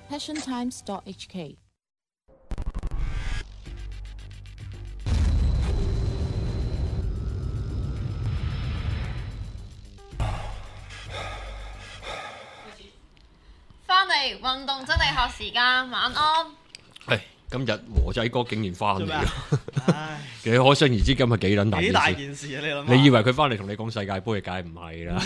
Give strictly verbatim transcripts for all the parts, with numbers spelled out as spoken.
passion times dot h k。 翻嚟運動真理學時間，晚安。 係今日和仔哥竟然翻嚟啦！ 唉， 你可想而知今日幾撚大幾大件事。 件事啊！你諗下， 你以為佢翻嚟同你講世界盃，梗係唔係啦？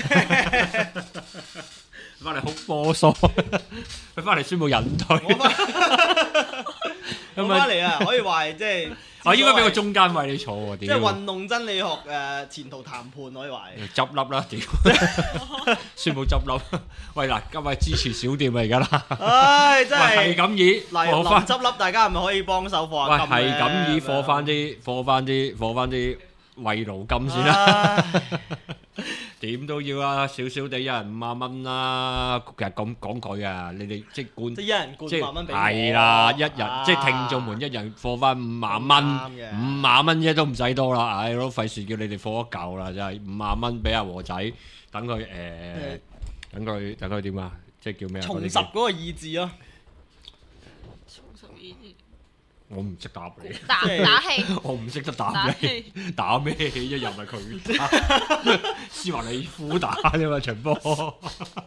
翻嚟好波疏，佢翻嚟宣布引退。 我翻我翻嚟啊，可以話係即係我應該俾個中間位你坐喎， 即係屌！ 運動真理學誒前途談判可以話係。 執笠啦，屌！宣布執笠。喂嗱，今日支持小店啊，而家啦。 唉，真喂，係係咁以嚟臨貨翻。 執笠，大家係咪可以幫手喂， 貨下金係咁以咧貨翻啲，貨翻啲，貨翻啲慰勞金先啦。 唉點都要啦，少少地一人五萬蚊啦。其實咁講佢啊，你哋即管即係一人即灌萬蚊俾我係啦，一人啊即係聽眾們一人貨翻五萬啱蚊， 嘅五萬蚊啫都唔使多啦。唉，都費事叫你哋貨一嚿啦，真係五萬蚊俾阿和仔，等佢誒，等佢等佢點啊？即係叫咩啊？ 重嗰啲叫拾嗰個意志咯。 重拾意志， 我唔識答你， 打即係打氣， 我唔識得答打你。 氣。 打咩氣？一入係佢打，斯華利夫打啫嘛場波。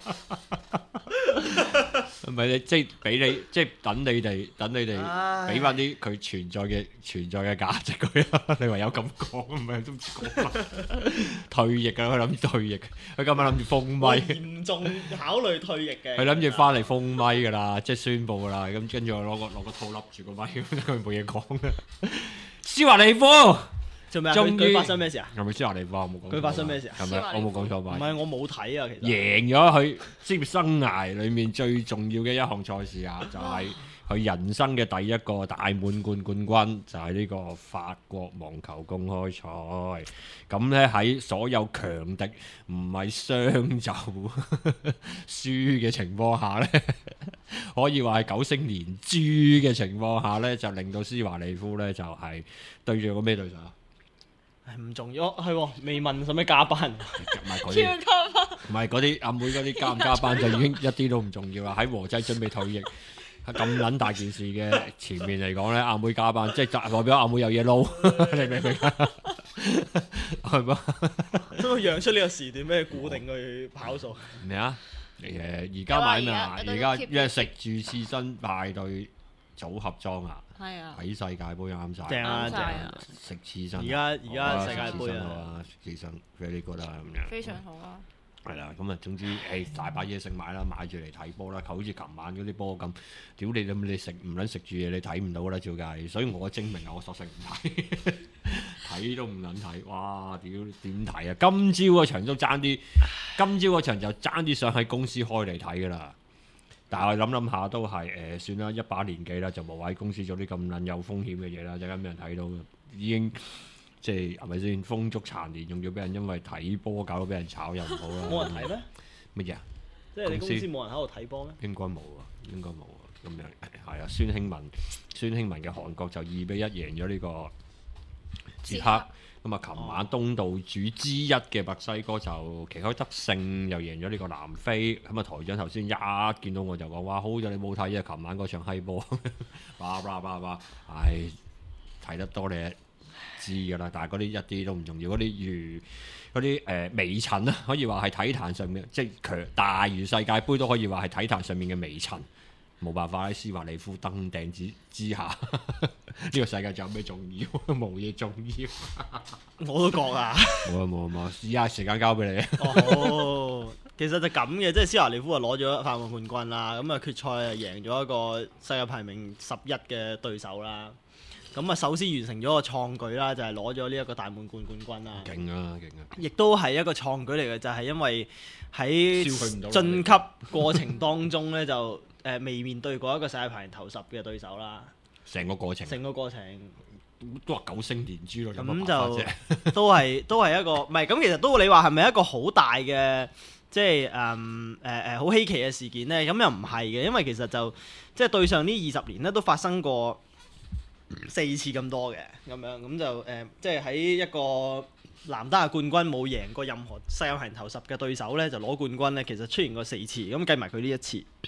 唔係你即係俾你，即係等你哋，等你哋唉俾翻啲佢存在嘅存在嘅價值佢啊！你唯有咁講，唔係都唔知講乜。退役啊！佢諗住退役，佢今日諗住封我咪， 嚴重考慮退役嘅。 佢諗住翻嚟封咪㗎啦，即係宣佈㗎啦。咁跟住我攞個攞個套笠住個咪，佢冇嘢講嘅。斯華利夫。 做咩啊？ 終於佢佢發生咩事啊？ 係咪斯華利夫啊？我冇講錯吧。 佢發生咩事啊係咪斯華利夫我冇講錯唔吧？ 係我冇睇啊，其實。 贏咗佢職業生涯裏面最重要嘅一項賽事啊，就係佢人生嘅第一個大滿貫冠軍，就係呢個法國網球公開賽。咁呢，喺所有強敵唔係雙就輸嘅情況下呢，可以話係九星連珠嘅情況下呢，就令到斯華利夫呢，就係對住個咩對手啊？ 唉唔重要，哦係喎，未問使咩加班。 唔係嗰超啲， 級啊！ 唔係嗰啲阿妹嗰啲加唔加班就已經一啲都唔重要啦。喺和仔準備退役咁撚大件事嘅前面嚟講咧，阿妹加班即係代表阿妹有嘢撈，你明唔明啊？係嘛？ 都讓出呢個時段俾佢固定佢跑數。 咩啊？誒而家買咩啊？ 有啊而家而家因為食住刺身派對組合裝啊！ 係啊， 睇世界盃啱晒， 正啊啱晒啊， 食刺身啊。 而家而家世界盃啊食刺身好啊，食刺身 very good 啊咁樣。 非常好啊！ 係啦，咁啊，總之誒大把嘢食買啦，買住嚟睇波啦，好似琴晚嗰啲波咁，屌你咁你食唔撚食住嘢，你睇唔到啦，照計。所以我精明啊，我索性唔睇，睇都唔撚睇。哇！屌點睇啊？今朝嗰場都爭啲，今朝嗰場就爭啲想喺公司開嚟睇噶啦。但係我諗諗下都係誒、呃，算啦，一把年紀啦，就無謂喺公司做啲咁撚有風險嘅嘢啦，陣間俾人睇到，已經即係係咪先風燭殘年，仲要俾人因為睇波搞到俾人炒又唔好啦。 冇人睇咩？ 乜嘢啊？ 即係你公司公司冇人喺度睇波咩？ 應該冇啊，應該冇啊，咁樣係啊。孫興文，孫興文嘅韓國就二比一贏咗呢個捷克。咁啊，琴晚東道主之一嘅墨西哥就旗開得勝，又贏咗呢個南非。咁啊，台長頭先一見到我就講：哇，好咗你冇睇啊！琴晚嗰場閪波，叭叭叭叭，唉，睇得多你知㗎啦。但係嗰啲一啲都唔重要，嗰啲如嗰啲誒微塵啊，可以話係體壇上面，即係強大如世界盃都可以話係體壇上面嘅微塵。冇辦法喺斯華利夫登頂之之下，呢個世界仲有咩重要？冇嘢重要。 我都覺啊。 冇啊冇啊冇啊！依家時間交俾你。 哦，其實就咁嘅，即係斯華利夫啊攞咗法網冠軍啦，咁啊決賽啊贏咗一個世界排名十一嘅對手啦。咁啊首先完成咗個創舉啦，就係攞咗呢一個大滿貫冠軍啦。 勁啊勁啊！ 亦都係一個創舉嚟嘅，就係、是、因為喺燒佢唔到啦晉級過程當中咧，就誒、呃、未面對過一個世界排名頭十嘅對手啦。 成個過程成個過程都話九星連珠咯，有乜咁辦法就啫？ 都係都係一個唔係咁，其實都你話係咪一個好大嘅即係誒誒誒好稀奇嘅事件咧？咁又唔係嘅，因為其實就即係對上呢二十年咧都發生過四次咁多嘅咁樣，咁就誒、呃、即係喺一個男單嘅冠軍冇贏過任何世界排名頭十嘅對手咧，就攞冠軍咧，其實出現過四次，咁計埋佢呢一次，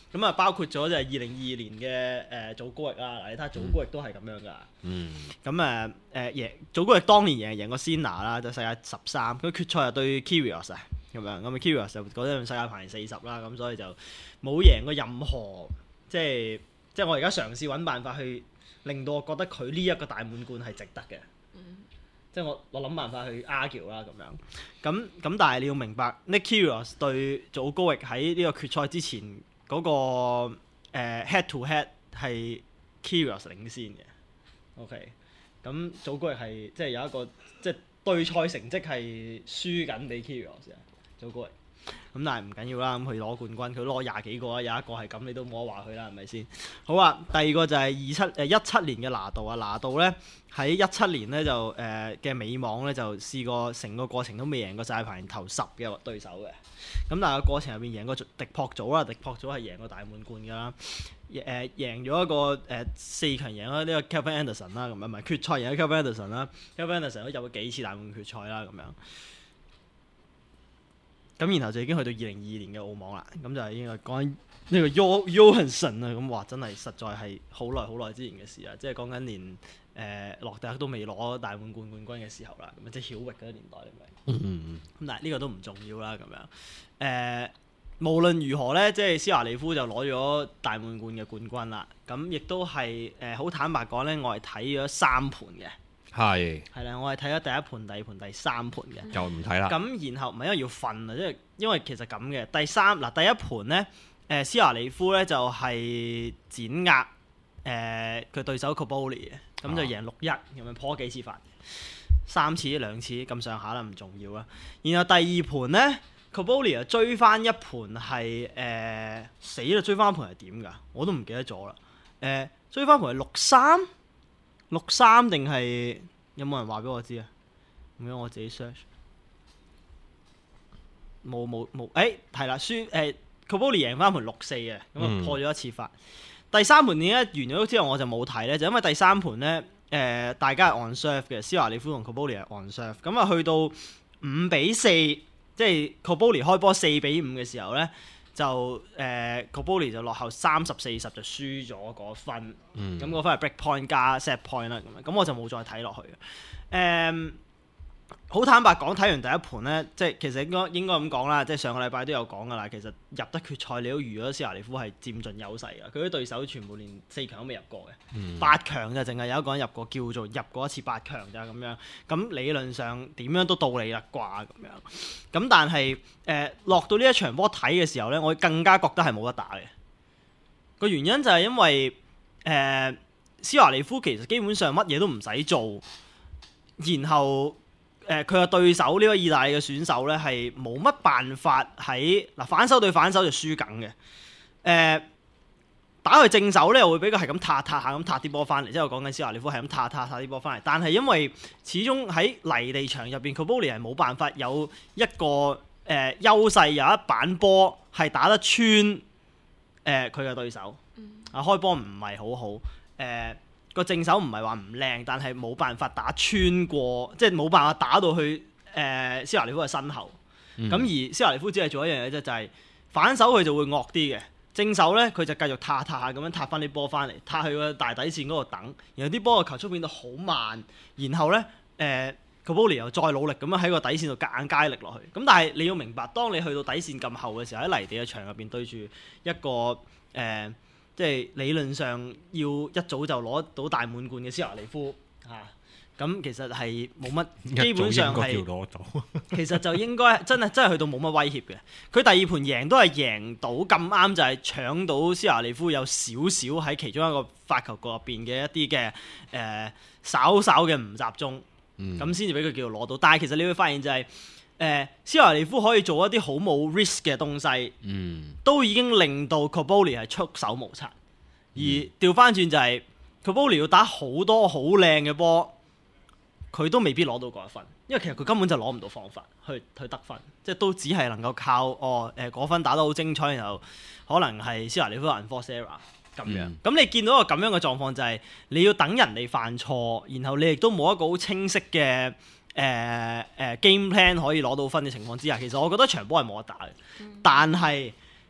咁啊包括咗就係二零二二年嘅誒祖高域啦，嗱你睇下祖高域都係咁樣噶。 嗯。 咁誒誒贏祖高域當年贏贏過 Senna 啦，就世界十三，佢決賽又對 Kyrgios 啊咁樣，咁啊 Kyrgios 就嗰陣世界排名四十啦，咁所以就冇贏過任何即係即係我而家嘗試揾辦法去令到我覺得佢呢一個大滿貫係值得嘅。 嗯、 即係我我諗辦法去 argue 啦咁樣，咁咁但係你要明白 Nick Kyrgios 對祖高域喺呢個決賽之前嗰、那個、呃、head to head 係 Kyrgios 領先嘅 ，OK， 咁祖高域係即係有一個即係對賽成績係輸緊俾 Kyrgios 嘅祖高域。咁但係唔緊要啦，咁佢攞冠軍，佢攞廿幾個啊，有一個係咁，你都冇得話佢啦，係咪先？好啊，第二個就係二七誒一七年嘅拿度啊，拿度咧喺一七年咧就誒嘅、呃、美網咧就試過成個過程都未贏過世界排名頭十嘅對手嘅，咁但係個過程入邊贏過迪撲祖啦，迪撲祖係贏過大滿貫㗎啦，誒、呃、贏咗一個誒、呃、四強贏咗呢個 Kevin Anderson 啦，咁啊唔係決賽贏咗 Kevin Anderson 啦 ，Kevin Anderson 都入咗幾次大滿貫決賽啦，咁樣。咁然後就已經去到二零二二年嘅澳網啦，咁就已經係講緊呢個 Johansson 啊，咁哇真係實在係好耐好耐之前嘅事啦，即係講緊連誒、呃、洛迪克都未攞大滿貫冠軍嘅時候啦，咁即係曉域嗰個年代嚟咪？ 嗯嗯嗯。 咁但係呢個都唔重要啦，咁樣誒、呃、無論如何咧，即係斯華利夫就攞咗大滿貫嘅冠軍啦，咁亦都係誒好坦白講咧，我係睇咗三盤嘅。 係係啦，我係睇咗第一盤、第二盤、第三盤嘅， 就唔睇啦。 咁然後唔係因為要瞓啊，即係因為其實咁嘅。第三嗱第一盤咧，誒、呃、斯華利夫咧就係碾壓誒佢對手 Cobolli 嘅，咁就贏六一，咁樣破咗幾次法，三次兩次咁上下啦，唔重要啦。然後第二盤咧 Cobolli 又追翻一盤係誒死啦，追翻一盤係點㗎？我都唔記得咗啦。誒、呃、追翻盤係六三。六三定係有冇人話俾我知啊？咁樣我自己 search，冇冇冇，誒係啦，輸誒 Cobolli 贏翻盤六四嘅，咁啊破咗一次法。嗯、第三盤點解完咗之後我就冇睇咧？就因為第三盤咧誒大家係 on serve 嘅，斯華利夫同 Cobolli 係 on serve，咁啊去到五比四，即係 Cobolli 開波四比五嘅時候咧。就誒 Cobolli 就落後三十四十就輸咗嗰分，咁嗰、嗯、分係 break point 加 set point 啦，咁樣咁我就冇再睇落去嘅。誒、嗯，好坦白講，睇完第一盤咧，即係其實應該應該咁講啦，即係上個禮拜都有講噶啦。其實入得決賽，你都預咗斯華利夫係佔盡優勢嘅。佢啲對手全部連四強都未入過嘅，嗯、八強就淨係有一個人入過，叫做入過一次八強咋咁樣。咁理論上點樣都到你啦啩咁樣。咁但係誒、呃、落到呢一場波睇嘅時候咧，我更加覺得係冇得打嘅。個原因就係因為誒、呃、斯華利夫其實基本上乜嘢都唔使做，然後。誒佢嘅對手呢個意大利嘅選手咧係冇乜辦法喺嗱反手對反手就輸緊嘅，誒、呃、打佢正手咧又會俾佢係咁撻撻下咁撻啲波翻嚟，即係我講緊斯華利夫係咁撻撻撻啲波翻嚟，但係因為始終喺泥地場入邊 Cobolli 係冇辦法有一個誒、呃、優勢，有一板波係打得穿誒佢嘅對手，啊開波唔係好好誒。呃個正手唔係話唔靚，但係冇辦法打穿過，即係冇辦法打到去誒、呃、斯華利夫嘅身後。咁、嗯、而斯華利夫只係做一樣嘢啫，就係、是、反手佢就會惡啲嘅，正手咧佢就繼續撻撻下咁樣撻翻啲波翻嚟，撻去個大底線嗰度等，然後啲波嘅球速變到好慢，然後咧誒 Cobolli 又再努力咁樣喺個底線度夾硬加力落去。咁但係你要明白，當你去到底線咁後嘅時候，喺泥地嘅場入邊對住一個誒。呃即係理論上要一早就攞到大滿貫嘅斯華利夫嚇，咁、啊、其實係冇乜，基本上係攞到，其實就應該真係真係去到冇乜威脅嘅。佢第二盤贏都係贏到咁啱，就係搶到斯華利夫有少少喺其中一個發球局入邊嘅一啲嘅誒稍稍嘅唔集中，咁先至俾佢叫做攞到。但係其實你會發現就係、是。誒、呃，斯華利夫可以做一啲好冇 risk 嘅東西，嗯、都已經令到 Cobolli 係束手無策。而調翻轉就係、是、Cobolli 要打好多好靚嘅波，佢都未必攞到嗰一分，因為其實佢根本就攞唔到方法去去得分，即係都只係能夠靠哦誒嗰、呃、分打得好精彩，然後可能係斯華利夫 unforced error 咁樣。咁、嗯、你見到個咁樣嘅狀況就係、是、你要等人哋犯錯，然後你亦都冇一個好清晰嘅。誒誒、呃呃、game plan 可以攞到分嘅情況之下，其實我覺得場波係冇得打嘅。嗯、但係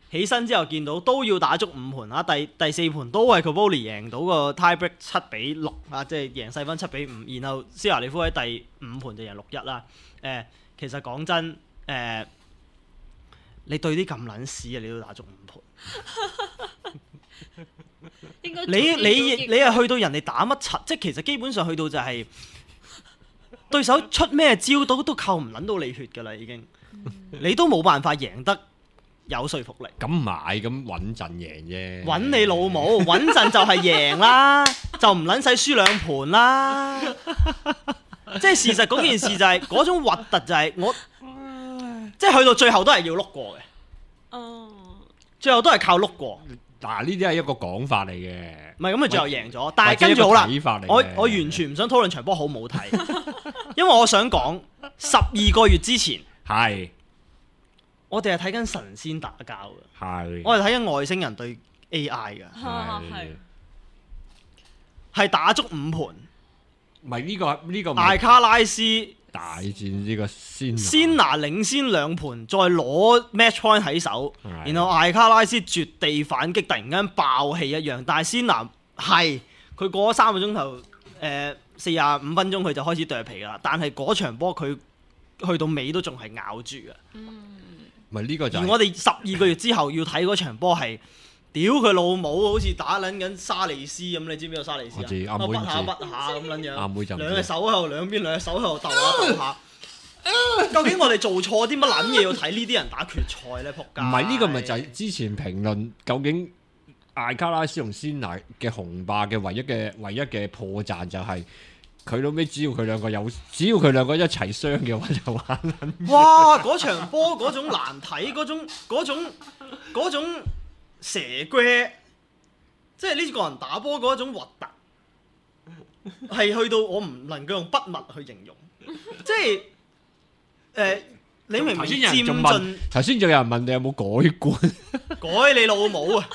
起身之後見到都要打足五盤啊，第第四盤都係 Cobolli 贏到個 tiebreak 七比六啊，即係贏細分七比五，然後斯華利夫喺第五盤就贏六一啦。誒、呃，其實講真，誒、呃，你對啲咁撚屎啊，你都打足五盤。 應該你你你係去到人哋打乜柒，即係其實基本上去到就係、是、對手出咩招都都扣唔撚到你血㗎啦，已經，你都冇辦法贏得有說服力。 咁買咁穩陣贏啫。 穩你老母，穩陣就係贏啦，就唔撚使輸兩盤啦。即係事實嗰件事就係、是、嗰種核突就係我，即係去到最後都係要碌過嘅。 哦， 最後都係靠碌過。 嗱，呢啲係一個講法嚟嘅。 唔係咁啊，最後贏咗，但係跟住好啦，我我完全唔想討論場波好唔好睇，因為我想講十二個月之前係我哋係睇緊神仙打交嘅， 係我哋睇緊外星人對 A I 嘅， 係係打足五盤。 唔係呢個呢個艾卡拉斯大戰呢個先先拿領先兩盤，再攞 match point 喺手，然後艾卡拉斯絕地反擊，突然間爆氣一樣。但係先拿係佢過咗三個鐘頭，誒四十五分鐘佢就開始剁皮啦。但係嗰場波佢去到尾都仲係咬住嘅。 唔係呢個就係、 而我哋十二個月之後要睇嗰場波係。屌佢老母，好似打撚緊沙利斯咁，你知唔知個沙利斯啊？ 我知，阿妹唔知。 不下不下咁撚樣。 阿妹就唔知。 兩隻手喺度，兩邊兩隻手喺度鬥下鬥下。究竟我哋做錯啲乜撚嘢要睇呢啲人打決賽咧？仆街！ 唔係呢個咪就係之前評論究竟艾卡拉斯同仙娜嘅雄霸嘅唯一嘅唯一嘅破綻就係佢老尾只要佢兩個有，只要佢兩個一齊傷嘅話就玩撚。 哇！嗰場波嗰種難睇，嗰種嗰種嗰種。蛇龜，即係呢個人打波嗰種核突，係去到我唔能夠用筆墨去形容，即係誒、呃，你明明漸進， 頭先仲有人問你有冇改觀， 改你老母啊！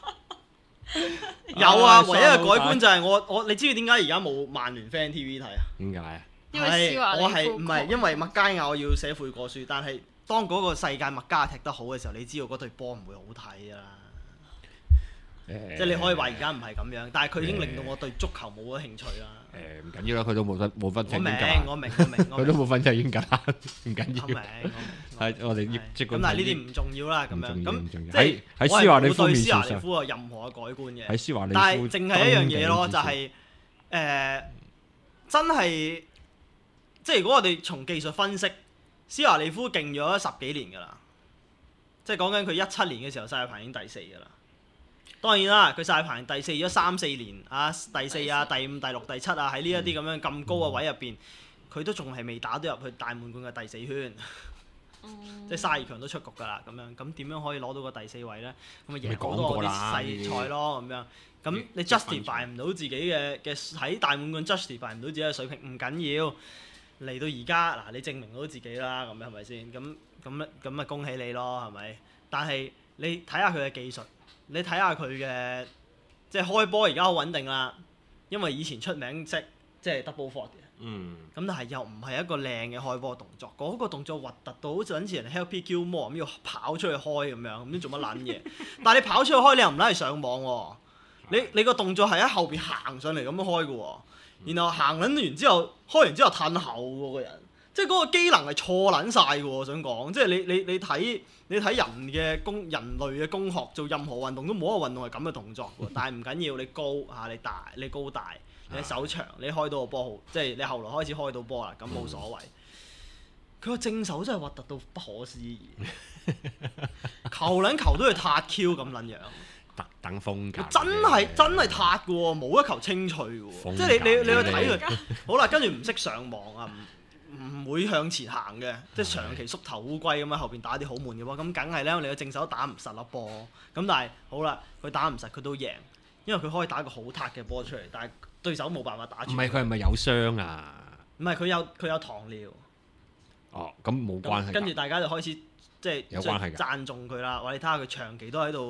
有啊，唯一嘅改觀就係我我，你知唔知點解而家冇曼聯 Fan T V 睇啊？ 點解啊？ 因為我係唔係因為麥加亞我要寫悔過書，但係當嗰個世界麥加踢得好嘅時候，你知道嗰隊波唔會好睇啊！即係你可以話而家唔係咁樣，但係佢已經令到我對足球冇咗興趣啦。 誒唔緊要啦，佢都冇分冇分我明我明我明， 佢都冇分就已經夠啦，唔緊要。 我明係我哋即咁，但係呢啲唔重要啦。咁樣咁即係喺喺施華利夫面對施華利上夫有任何嘅改觀嘅。 喺施華利夫， 但係淨係一樣嘢咯，就係誒真係即係如果我哋從技術分析，施華利夫勁咗十幾年㗎啦。即係講緊佢一七年嘅時候，世界排名第四㗎啦。當然啦，佢世界排名第四咗三四年啊，第四啊、第五、第六、第七啊，喺呢一啲咁樣咁高嘅位入邊，佢都仲係未打到入去大滿貫嘅第四圈，嗯、即係卅二強都出局㗎啦。咁樣咁點樣可以攞到個第四位呢？咁咪贏好多啲細賽咯，咁樣咁你 justify 唔到自己嘅嘅喺大滿貫 justify 唔到自己嘅水平，唔緊要。嚟到而家嗱，你證明到自己啦，咁樣係咪先？咁咁咁咪恭喜你咯，係咪？但係你睇下佢嘅技術。你睇下佢嘅即係開波而家好穩定啦，因為以前出名即即係 double fault 嘅。嗯。咁但係又唔係一個靚嘅開波動作，嗰、嗰個動作核突到好似好似人 help kill more 咁要跑出去開咁樣，唔知做乜撚嘢。但係你跑出去開，你又唔拉係上網喎。你你個動作係喺後邊行上嚟咁樣開嘅喎，然後行撚完之後，開完之後褪後喎個人。即係嗰個機能係錯撚晒嘅喎，我想講，即係你你你睇你睇人嘅工人類嘅工學做任何運動都冇一個運動係咁嘅動作喎，但係唔緊要，你高嚇你大你高大你手長你開到個波好，即係你後來開始開到波啦，咁冇所謂。佢個正手真係核突到不可思議，球撚球都係撻 Q 咁撚樣， 特等風格。 真係真係撻嘅喎，冇一球清脆嘅喎，即係你你你去睇佢，好啦，跟住唔識上網啊。唔會向前行嘅，即係長期縮頭烏龜咁樣後邊打啲好悶嘅波，咁梗係咧，你個正手打唔實粒波。咁但係好啦，佢打唔實佢都贏，因為佢可以打個好撻嘅波出嚟，但係對手冇辦法打出。 唔係佢係咪有傷啊？ 唔係佢有佢有糖尿。 哦，咁冇關係。 跟住大家就開始即係有關係㗎， 讚頌佢啦。話你睇下佢長期都喺度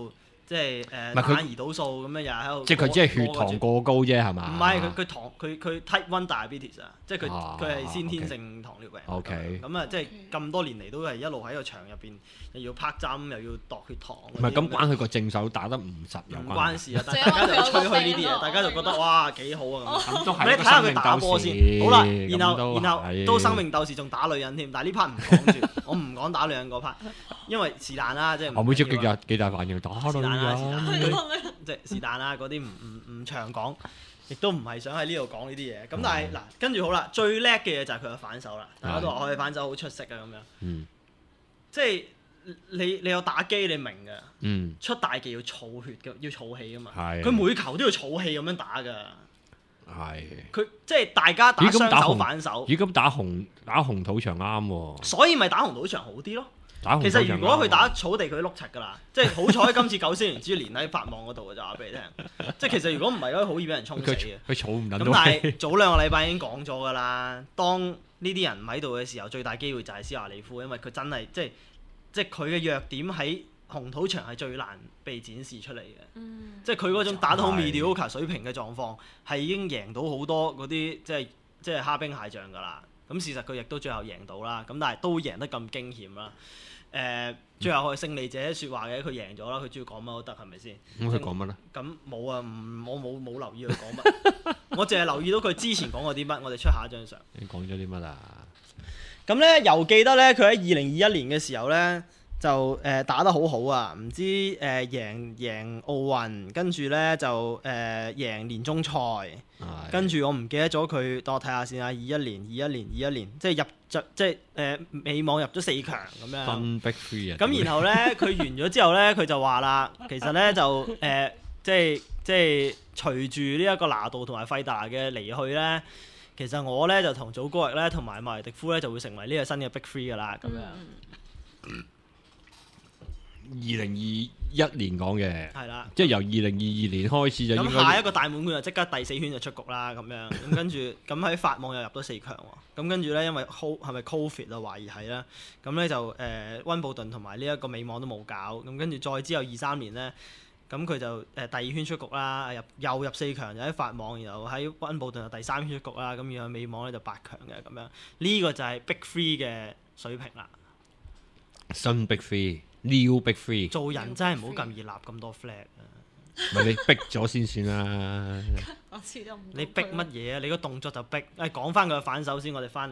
即係誒唔係佢打胰島素咁樣又喺度。 即係佢只係血糖過高啫，係嘛？ 唔係佢佢糖佢佢 type one diabetes 啊，即係佢啊佢係先天性糖尿病。 OK 咁啊，即係咁多年嚟都係一路喺個場入邊，又要拍針，又要度血糖。 唔係咁關佢個正手打得唔實有唔關關事啊！大家就吹噓呢啲嘢，大家就覺得哇幾好啊咁。 咁都係你睇下佢打波先，好啦，然後然後係都生命鬥士仲打女人添，但係呢 part 唔講住，我唔講打女人嗰 part，因為是但啦，即係。 我妹姐幾日幾大反應打女是但啦，是但人， 佢即係是但啦，嗰啲唔唔唔長講，亦都唔係想喺呢度講呢啲嘢。咁但係嗱，跟住好啦，最叻嘅嘢就係佢嘅反手啦。大家都話我嘅反手好出色啊咁樣。 嗯即係你你有打機你明㗎， 嗯出大技要儲血㗎，要儲氣㗎嘛。 係佢每球都要儲氣咁樣打㗎。 係。 佢即係大家打咦咁雙手打紅反手， 咦咁打紅打紅土場啱喎， 所以咪打紅土場好啲咯。 打紅土其場啱喎實如果佢打草地，佢碌柒㗎啦。即係好彩今次九仙園之連喺法網嗰度嘅就話俾你聽。即係其實如果唔係咧，好易俾人沖死佢嘅。 佢儲唔撚到咁但氣係早兩個禮拜已經講咗㗎啦。當呢啲人唔喺度嘅時候，最大機會就係斯華利夫，因為佢真係即係即係佢嘅弱點喺紅土場係最難被展示出嚟嘅。 嗯即係佢嗰種打得好 mediocre 水平嘅狀況，係已經贏到好多嗰啲即係即係蝦兵蟹將㗎啦。咁事實佢亦都最後贏到啦。咁但係都贏得咁驚險啦。誒、呃，最後係勝利者説話嘅，佢贏咗啦。佢中意講乜都得，係咪先？ 咁佢講乜咧？ 咁冇啊，唔我冇冇留意佢講乜。我淨係留意到佢之前講過啲乜。我哋出下一張相。 你講咗啲乜啊？ 咁咧又記得咧，佢喺二零二一年嘅時候咧，就誒、呃、打得好好啊！唔知誒、呃、贏贏奧運，跟住咧就誒、呃、贏年中賽， 係跟住我唔記得咗佢，等我睇下先啊！二一年、二一年、二一年，即係入就即係誒美網入咗四強咁樣。 分逼 free 啊！ 咁然後咧，佢完咗之後咧，佢就話啦，其實咧就誒、呃、即係即係隨住呢一個拿度同埋費達拿嘅離去咧，其實我咧就同祖高域咧同埋麥維迪夫咧就會成為呢個新嘅 Big Three 噶啦，咁樣。 嗯二零二一年講嘅， 係啦。 即係由二零二二年開始就應咁該下一個大滿貫就即刻第四圈就出局啦，咁樣咁跟住咁喺法網又入咗四強喎，咁跟住咧因為 Co 係咪 Covid 啊懷疑係啦，咁咧就誒溫、呃、布頓同埋呢一個美網都冇搞，咁跟住再之後二三年咧，咁佢就誒、呃、第二圈出局啦，入又入四強，又喺法網，然後喺溫布頓就第三圈出局啦，咁然後美網咧就八強嘅咁樣，呢、這個就係 Big Three 嘅水平啦。 新 big three。New Big Three， 做人真係唔好咁易立咁多 flag 啊！ 咪你逼咗先算啦。 我知道唔到你逼乜嘢啊？你個動作就逼。誒講翻佢嘅反手先，我哋翻嚟，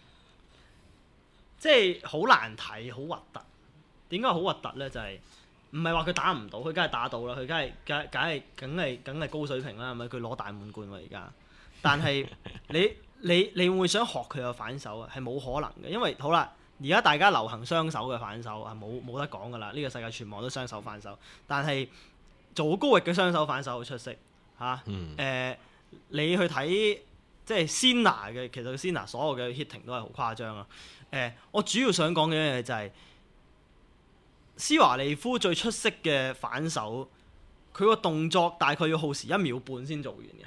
即係好難睇，好核突。點解好核突咧？就係唔係話佢打唔到，佢梗係打到啦，佢梗係梗梗係梗係梗係高水平啦，係咪？佢攞大滿貫喎而家。但係你你你會唔會想學佢嘅反手啊？係冇可能嘅，因為好啦。而家大家流行雙手嘅反手係冇冇得講㗎啦，呢、這個世界全網都雙手反手，但係做高域嘅雙手反手好出色嚇。誒、啊嗯呃，你去睇即係 Sinner 嘅，其實 Sinner 所有嘅 hitting 都係好誇張啊。誒、呃，我主要想講嘅一樣嘢就係、是、施華利夫最出色嘅反手，佢個動作大概要耗時一秒半先做完嘅。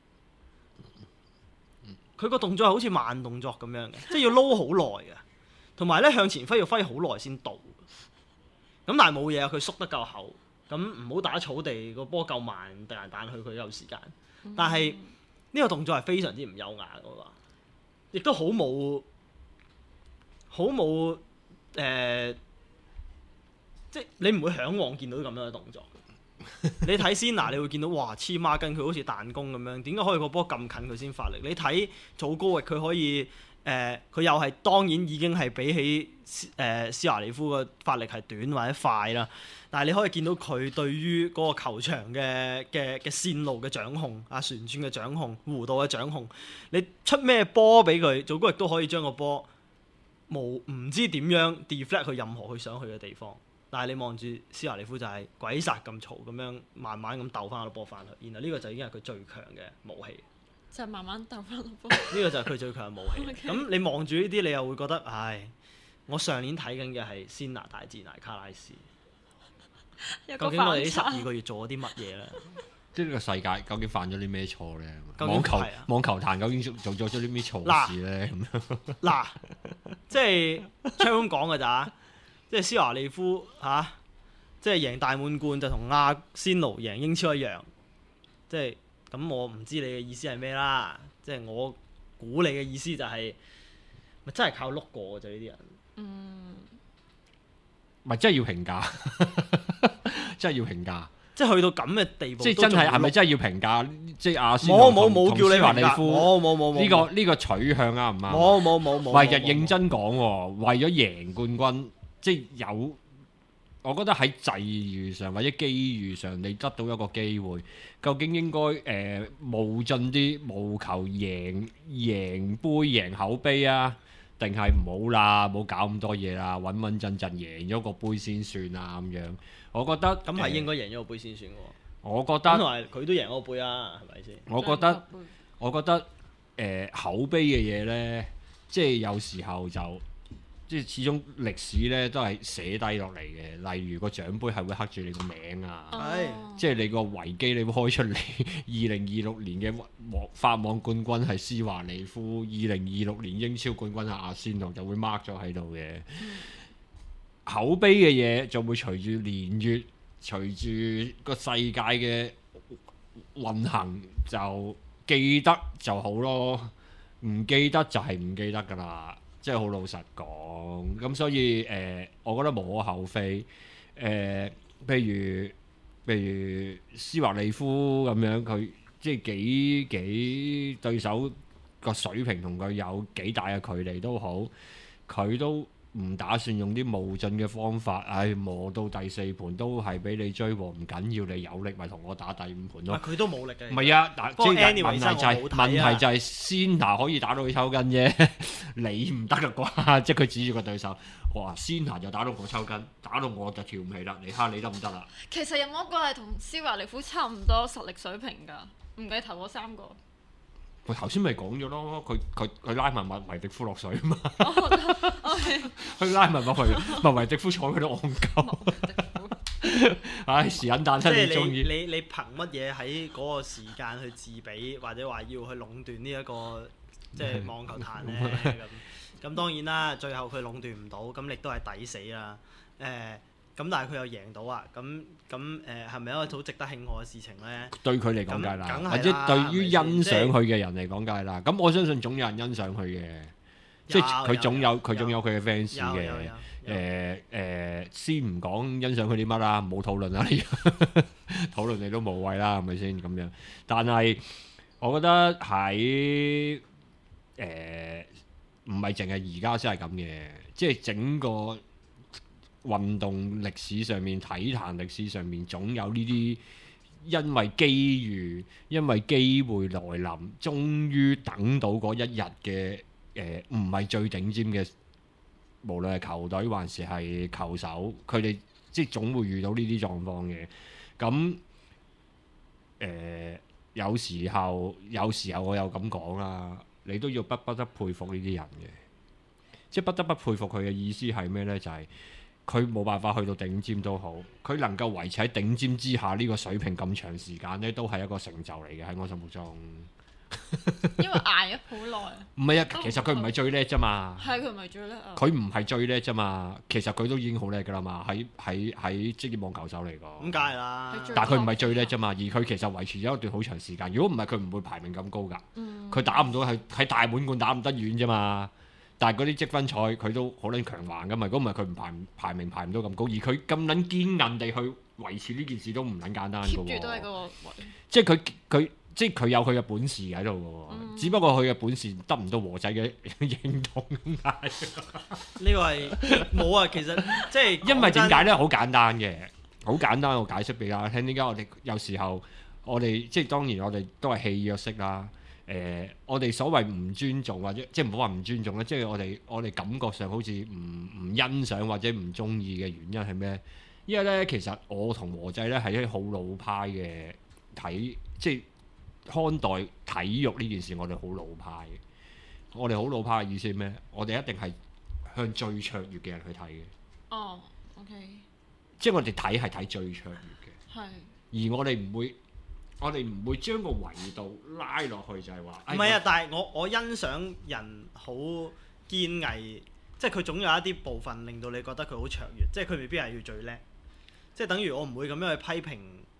佢個動作係好似慢動作咁樣嘅，即係要撈好耐嘅。同埋咧向前揮要揮好耐先到，咁但係冇嘢啊！佢縮得夠厚，咁唔好打草地，個波夠慢，彈嚟彈去佢有時間。但係呢個動作係非常之唔優雅嘅話，亦都好冇好冇誒，即係你唔會嚮往見到咁樣嘅動作。你睇 Sinner 你會見到哇黐孖筋，佢好似彈弓咁樣，點解可以個波咁近佢先發力？你睇祖高域佢可以。誒佢、呃、又係當然已經係比起誒、呃、施華利夫嘅發力係短或者快啦，但係你可以見到佢對於嗰個球場嘅嘅嘅線路嘅掌控啊、旋轉嘅掌控、弧度嘅掌控，你出咩波俾佢，祖高域都可以將個波冇唔知點樣 deflect 去任何佢想去嘅地方。但係你望住施華利夫就係鬼殺咁嘈咁樣，慢慢咁鬥翻個波翻去，然後呢個就已經係佢最強嘅武器。 就慢慢鬥翻個波。 呢個就係佢最強嘅武器。咁 Okay. 你望住呢啲，你又會覺得，唉！我上年睇緊嘅係仙拿大戰艾卡拉斯。究竟我哋呢十二個月做咗啲乜嘢咧？ 即係呢個世界究竟犯咗啲咩錯咧？ 究竟網球、 啊、 網球壇究竟做做咗啲咩錯事咧？咁樣嗱，即係槍講㗎咋？即係施華利夫嚇， 即係贏大滿貫就同阿仙奴贏英超一樣，即係咁我唔知你嘅意思係咩啦，即係我估你嘅意思就係、是、咪真係靠碌過嘅啫呢啲人？ 嗯， 唔係真係要評價，真係要評價。 即係去到咁嘅地步， 即係真係係咪真係要評價？即係阿仙奴冇冇冇同叫你施華利評價， 夫冇冇冇冇呢個呢個取向啱唔啱？ 冇冇冇冇。 喂，日認真講喎，為咗贏冠軍，即係有，我覺得喺際遇上或者機遇上，你得到一個機會，究竟應該誒冒進啲，務求贏贏杯贏口碑啊，定係唔好啦，唔好搞咁多嘢啦，穩穩陣陣贏咗個杯先算啊咁樣。我覺得咁係應該贏咗個杯先算喎。 我覺得同埋佢都贏咗個杯啊，係咪先？ 我覺得我覺得誒、呃、口碑嘅嘢呢，即係有時候就即係始終歷史呢都係寫低落嚟嘅。例如個獎杯係會刻住你個名啊， 係即係你個維基你會開出嚟，二零二六年嘅網法網冠軍係施華利夫，二零二六年英超冠軍係阿仙奴，就會 mark 咗喺度嘅。 嗯、 口碑嘅嘢就會隨住年月，隨住個世界嘅運行就記得就好咯，唔記得就係唔記得㗎啦，即係好老實講。咁所以誒、呃，我覺得無可厚非。誒、呃，譬如譬如施華利夫咁樣，佢即係幾幾對手個水平同佢有幾大嘅距離都好，佢都唔打算用啲無盡嘅方法，唉、哎，磨到第四盤都係俾你追和，唔緊要，你有力咪同我打第五盤咯。 佢都冇力嘅。 唔係啊，但即係 anyway, 問題就係、是、 我冇睇啊問題就係先拿可以打到佢抽筋啫，你唔得啦啩？即係佢指住個對手，哇！先拿就打到我抽筋，打到我就跳唔起啦。你蝦你得唔得啦？ 其實有冇一個係同施華利夫差唔多實力水平㗎？唔計頭嗰三個。 佢頭先咪講咗咯，佢佢佢拉埋麥維迪夫落水啊嘛，佢拉埋麥維麥維迪夫坐佢都戇鳩，唉是撚但真係你中意。 你你憑乜嘢喺嗰個時間去自比，或者話要去壟斷呢、這、一個即係網球壇咧？咁咁當然啦，最後佢壟斷唔到，咁亦都係抵死啦。誒、呃。咁但係佢又贏到啊！咁咁誒係咪一個好值得慶賀嘅事情咧？對佢嚟講梗係啦，或者對於欣賞佢嘅人嚟講梗係啦。咁我相信總有人欣賞佢嘅，即係佢總有佢總有佢嘅 fans 嘅。誒誒，先唔講欣賞佢啲乜啦，冇討論啦，呢討論你都無謂啦，係咪先咁樣？但係我覺得喺誒唔係淨係而家先係咁嘅，即係整個運動歷史上面、體壇歷史上面，總有呢啲因為機遇、因為機會來臨，終於等到嗰一日嘅誒，唔係最頂尖嘅，無論係球隊還是係球手，佢哋即係總會遇到呢啲狀況嘅。咁誒、呃，有時候有時候我又咁講啦，你都要不不得佩服呢啲人嘅，即係不得不佩服佢嘅意思係咩呢？就係、是佢冇辦法去到頂尖都好，佢能夠維持喺頂尖之下呢個水平咁長時間呢，都係一個成就嚟嘅喺我心目中。 因為捱咗好耐。唔係啊，其實佢唔係最叻啫嘛。 係佢唔係最叻啊。 佢唔係最叻啫嘛，其實佢都已經好叻㗎啦嘛。喺喺喺職業網球手嚟講。 咁梗係啦。 但係佢唔係最叻啫嘛，而佢其實維持咗一段好長時間。如果唔係，佢唔會排名咁高㗎。佢、嗯、打唔到係喺大滿貫打唔得遠啫嘛。但係嗰啲積分賽佢都好撚強橫㗎嘛，如果唔係佢唔排排名排唔到咁高，而佢咁撚堅韌地去維持呢件事都唔撚簡單㗎喎。keep 住都係嗰個位。即係佢佢即係佢有佢嘅本事喺度㗎喎，嗯、只不過佢嘅本事得唔到和仔嘅認同咁解。呢個係冇啊，其實即係因為點解咧？好簡單嘅，好簡單，我解釋俾大家聽。點解我哋有時候我哋即係當然我哋都係戲約式啦。誒、呃，我哋所謂唔尊重或者即係唔好話唔尊重啦，即係我哋我哋感覺上好似唔唔欣賞或者唔中意嘅原因係咩？因為咧，其實我同和仔咧係一啲好老派嘅睇，即係看待體育呢件事，我哋好老派嘅。我哋好老派嘅意思係咩？我哋一定係向最卓越嘅人去睇嘅。 哦 ，OK。 即係我哋睇係睇最卓越嘅。係。而我哋唔會。我哋唔會將個維度拉落去，就係話唔係啊！但係我我欣賞人好堅毅，即係佢總有一啲部分令到你覺得佢好卓越，即係佢未必係要最叻， 即係等於我唔會咁樣去批評。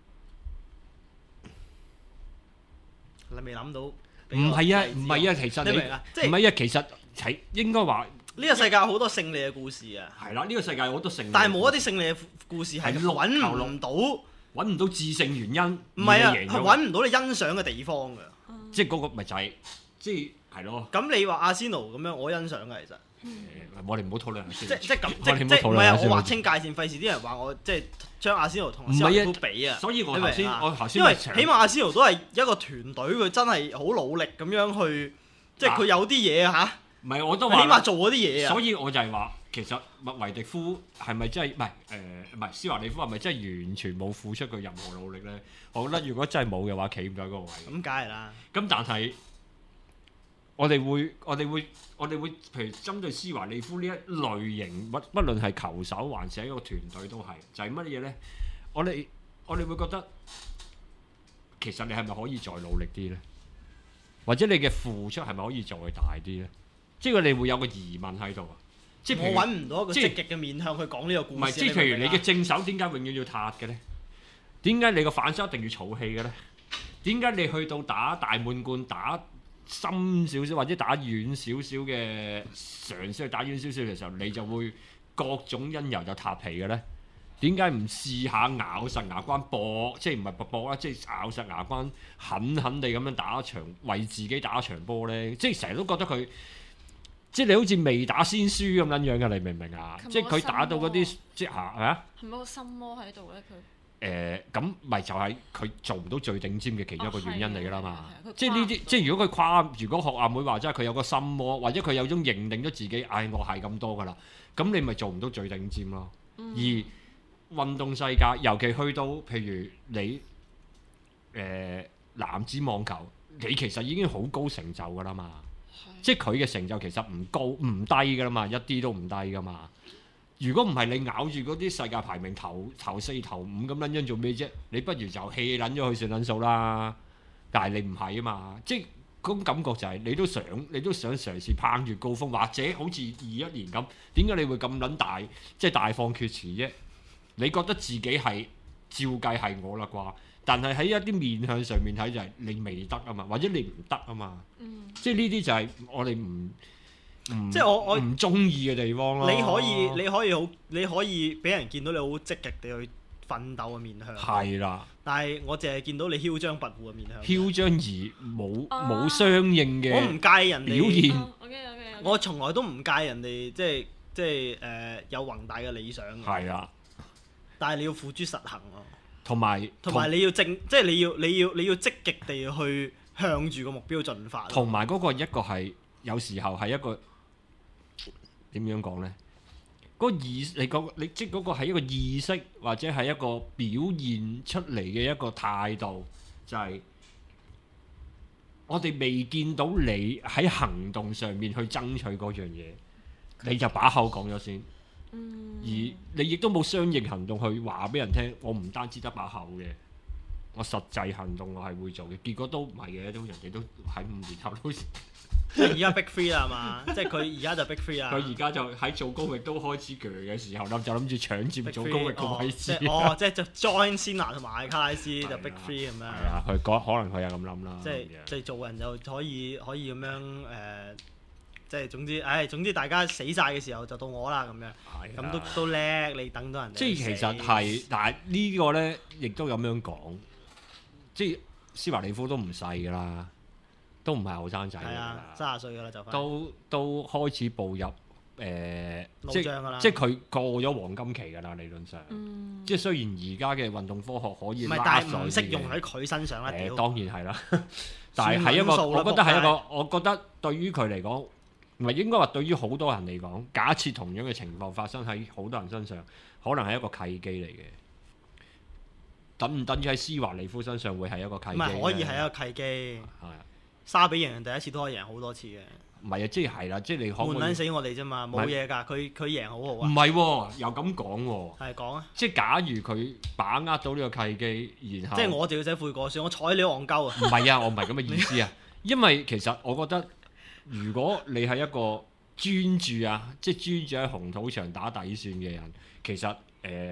你未諗到？唔唔係啊，唔係啊，其實你明啊？即係唔係啊，其實係應該話呢個世界有好多勝利嘅故事啊。 係啦，呢個世界有好多勝利， 但係冇一啲勝利嘅故事係係揾唔到， 揾唔到致勝原因。 唔係啊， 而你贏咗係揾唔到你欣賞嘅地方㗎。 即係嗰個咪就係即係係咯。 咁你話阿仙奴咁樣，我欣賞嘅其實。 誒我哋唔好討論下先。 即即咁， 我哋唔好即即唔係啊！ 討論下先我劃清界線，費事啲人話我即係將阿仙奴同唔係啊斯利夫比啊。 所以我你明頭先啊我頭先因為咪長起碼阿仙奴都係一個團隊，佢真係好努力咁樣去，即係佢有啲嘢啊嚇。 唔係我都佢起話碼做嗰啲嘢啊。 所以我就係話，其實麥維迪夫係咪真係唔係誒唔係斯華利夫係咪真係完全冇付出過任何努力咧？我覺得如果真係冇嘅話，企唔到嗰個位。 咁梗係啦。 咁但係我哋會我哋會我哋會譬如針對斯華利夫呢一類型，不不論係球手還是係一個團隊都係，就係乜嘢咧？我哋我哋會覺得其實你係咪可以再努力啲咧？或者你嘅付出係咪可以再大啲咧？即係你會有個疑問喺度啊！即係譬如我揾唔到一個即係積極嘅面向去講呢個故事。 唔係，即係譬如你明唔明啊嘅正手點解永遠要撻嘅咧？點解你個反手一定要儲氣嘅咧？點解你去到打大滿貫打深少少或者打遠少少嘅嘗試去打遠少少嘅時候，你就會各種因由就撻皮嘅咧？點解唔試下咬實牙關搏？即係唔係搏搏啦？即係咬實牙關，狠狠地咁樣打一場，為自己打一場波咧？即係成日都覺得佢。即係你好似未打先輸咁撚樣嘅，你明唔明啊？即係佢打到嗰啲即係係咪啊？ 係咪個心魔喺度咧？佢誒咁咪就係佢做唔到最頂尖嘅其中一個原因嚟㗎啦嘛哦係啊係啊佢。 即係呢啲，即係如果佢跨，如果學阿妹話齋，佢有個心魔，或者佢有種認定咗自己，唉、我係咁多㗎啦，咁你咪做唔到最頂尖咯。 嗯而運動世界，尤其去到譬如你誒、呃、男子網球，你其實已經好高成就㗎啦嘛。即係佢嘅成就其實唔高唔低㗎啦嘛，一啲都唔低㗎嘛。如果唔係你咬住嗰啲世界排名頭頭四頭五咁撚樣做咩啫？你不如就棄撚咗去算撚數啦。但係你唔係啊嘛，即係嗰種感覺就係你都想你都想嘗試攀越高峰，或者好似二一年咁，點解你會咁撚大即係大放厥詞啫？你覺得自己係照計係我啦啩？但係喺一啲面向上面睇就係你未得啊嘛，或者你唔得啊嘛， 嗯即係呢啲就係我哋唔唔即係我我唔中意嘅地方咯。 你可以你可以好你可以俾人見到你好積極地去奮鬥嘅面向。 係啦， 但係我淨係見到你囂張跋扈嘅面向。 囂張而冇啊冇相應我唔嘅介意人表哋， 現。 哦，OK OK， 我從來都唔介意人哋即係即係誒、呃、有宏大嘅理想嘅。 係啦， 但係你要付諸實行咯， 同埋同埋你要正，即係你要你要你要積極地去向住個目標進發。 同埋嗰個一個係有時候係一個點樣講呢？嗰、個意你講你即係嗰個係一個意識，或者係一個表現出嚟嘅一個態度，就係、我哋未見到你喺行動上面去爭取嗰樣嘢，你就把口講咗先。 嗯而你亦都冇相應行動去話俾人聽，我唔單止得把口嘅，我實際行動我係會做嘅。結果都唔係嘅，都人哋都喺五年後都， 即係而家 Big Three 啦嘛，即係佢而家就 Big Three 啦。 佢而家就喺做高域都開始鋸嘅時候，諗就諗住搶佔 Big 做 Three， 高域個位置。 哦，即係哦，即係就 join 先拿同埋艾卡拉斯就係啊 Big Three 咁樣。 係啊，佢講可能佢有咁諗啦。 即係咁樣即係做人就可以可以咁樣誒、呃，即係總之，唉，總之大家死晒嘅時候就到我啦咁樣。 係咁都啊都叻，你等到人哋即係其實係，但係呢個咧亦都咁樣講，即係斯華利夫都唔細㗎啦，都唔係後生仔㗎係啊， 啦， 三十歲㗎啦就快。 都都開始步入誒、呃即老將㗎啦即係佢過咗黃金期㗎啦，理論上。 嗯即係雖然而家嘅運動科學可以唔係， 拉但係唔上識用喺佢身上啦。 誒， 屌， 當然係啦。但係係一個， 算數啦我覺得係一個仆街， 我覺得對於佢嚟講，唔係應該話對於好多人嚟講，假設同樣嘅情況發生喺好多人身上，可能係一個契機嚟嘅。等唔等於喺斯華利夫身上會係一個契機？ 唔係可以係一個契機。 係啊， 沙比贏人第一次都可以贏好多次嘅， 唔係啊，即係係啦，即係你可唔可以？ 悶撚死我哋啫嘛，冇嘢㗎，佢佢贏好好唔啊。 係喎，又咁講喎。 係講啊， 即係假如佢把握到呢個契機，然後即係我就要寫悔過書，我睬你戇鳩啊！ 唔係啊，我唔係咁嘅意思啊。因為其實我覺得，如果你係一個專注啊，即係專注喺紅土場打底線嘅人，其實誒、呃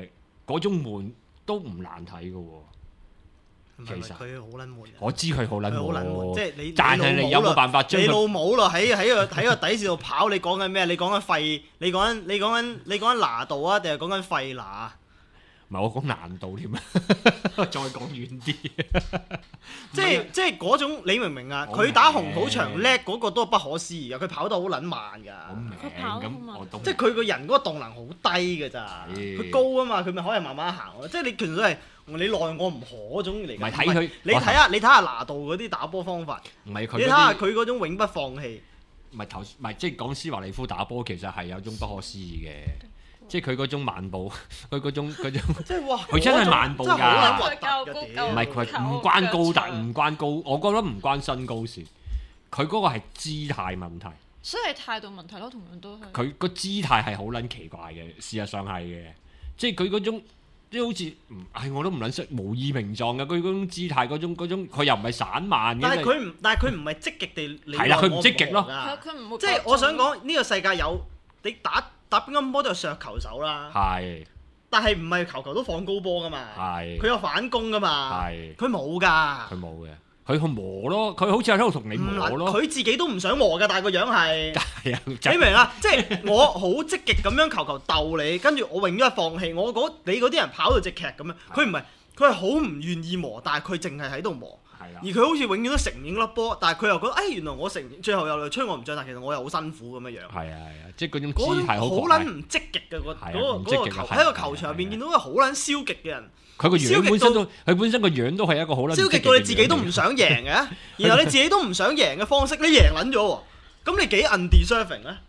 嗰種悶都唔難睇嘅喎。 唔係唔係其實佢好撚悶嘅。 我知佢好撚佢好撚悶， 悶， 即係你。 但係你有冇辦法將你佢老母咯，喺喺個喺個底線度跑，你講緊咩？你講緊費？你講緊你講緊你講緊拿度啊，定係講緊費拿啊？ 唔係我講難度添啊！再講遠啲， 即係即係嗰種，你明唔明啊？ 我明佢打紅土場叻嗰個都不可思議啊！佢跑得好撚慢㗎。 我明佢跑得好慢咁我都即係佢個人嗰個動能好低㗎咋， 係佢高啊嘛，佢咪可以慢慢行咯。即係你純粹係你奈我唔何嗰種嚟㗎。 唔係睇佢你睇下你睇下拿度嗰啲打波方法， 唔係佢你睇下嗰啲， 佢嗰種永不放棄。 唔係頭唔係即係講施華利夫打波，其實係有種不可思議嘅，即係佢嗰種慢步，佢嗰種嗰種。 即係哇！ 佢真係慢步㗎真係好撚核突㗎屌唔係佢唔關高大，唔關高，我覺得唔關身高事，佢嗰個係姿態問題。 所以係態度問題咯，同樣都係。 佢個姿態係好撚奇怪嘅，事實上係嘅，即係佢嗰種即係好似唔係我都唔撚識無意名狀嘅，佢嗰種姿態嗰種嗰種，佢又唔係散漫嘅。 但係佢唔，但係佢唔係積極地你係啦佢唔積極咯佢佢唔會即係我想講呢個世界有你打打乒乓波都有削球手啦， 係但係唔係球球都放高波噶嘛， 係佢有反攻噶嘛， 係佢冇㗎， 佢冇嘅，佢去磨咯，佢好似喺度同你唔磨咯。 佢自己都唔想磨㗎，但係個樣係。 係啊， 你明啊？即係我好積極咁樣球球鬥你，跟住我永遠係放棄。我嗰你嗰啲人跑到隻劇咁樣，佢唔係，佢係好唔願意磨，但係佢淨係喺度磨。 係啦而佢好似永遠都承認粒波，但係佢又覺得，哎，原來我承認，最後又嚟吹我唔漲，但其實我又好辛苦咁樣樣。 係啊係啊，即係嗰種姿嗰種態好好撚唔積極嘅嗰係啊嗰個唔積嗰個球極嘅係喺個球場入邊見到一個好撚消極嘅人， 佢個樣消極本身都到佢本身個樣都係一個好撚消極到你自己都唔想贏嘅，然後你自己都唔想贏嘅方式，你贏撚咗喎，咁你幾 undeserving 咧？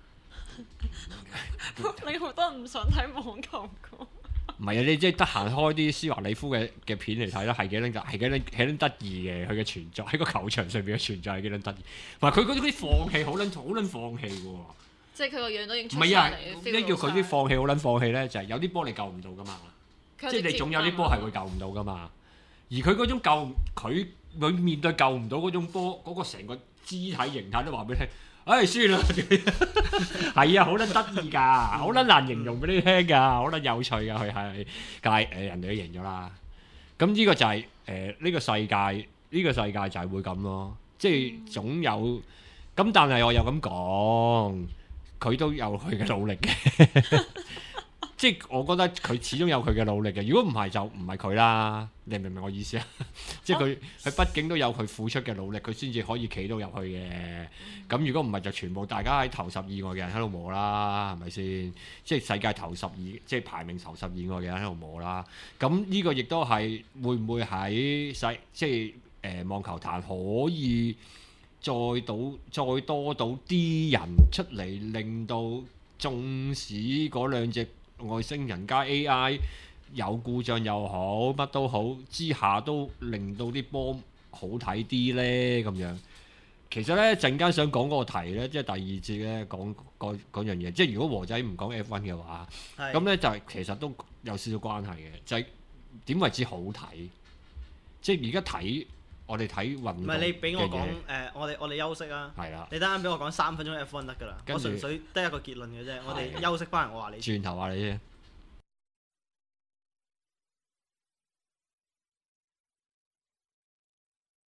你好多人唔想睇網球嘅。 唔係啊！你即係得閒開啲施華利夫嘅嘅片嚟睇啦，係幾撚係幾撚幾撚得意嘅，佢嘅存在喺個球場上邊嘅存在係幾撚得意。同埋佢嗰啲放棄好撚好撚放棄嘅喎。 即係佢個樣都已經出唔係啊！ 曬嚟。 咩叫佢啲放棄好撚放棄咧？就係、是、有啲波你救唔到噶嘛。即係你總有啲波係會救唔到噶嘛。而佢嗰種救佢佢面對救唔到嗰種波，嗰、那個成個肢體形態都話俾你聽。唉，輸啦！係啊，好撚得意㗎，好撚難形容俾你聽㗎，好撚有趣㗎，佢係，但係誒人哋都贏咗啦。咁呢個就係誒呢個世界，呢、呢個世界就係會咁咯。即係總有咁，但係我又咁講，佢都有佢嘅努力嘅。即係我覺得佢始終有佢嘅努力嘅。如果唔係就唔係佢啦。你明唔明我意思啊？即係佢佢畢竟都有佢付出嘅努力，佢先至可以企到入去嘅。咁如果唔係就全部大家喺頭十以外嘅人喺度磨啦，係咪先？即係世界頭十二，即係排名頭十以外嘅人喺度磨啦。咁呢個亦都係會唔會喺世即係誒、呃、網球壇可以再到再多到啲人出嚟，令到縱使嗰兩隻外星人加 A I 有故障又好，乜都好之下，都令到啲波好睇啲呢。咁樣。其實呢，陣間想講嗰個題呢，即係第二節呢講嗰嗰樣嘢。即係如果和仔唔講 F 一 嘅話，咁呢就係其實都有少少關係嘅。就係、是、點為之好睇？即係而家睇我哋睇運動嘅嘢。 唔係你俾我講誒、呃，我哋我哋休息啊。 係啦。 你等陣俾我講三分鐘 F 一 得㗎啦。 跟住我純粹得一個結論嘅啫。我哋休息翻嚟，我話你。 轉頭話你啫。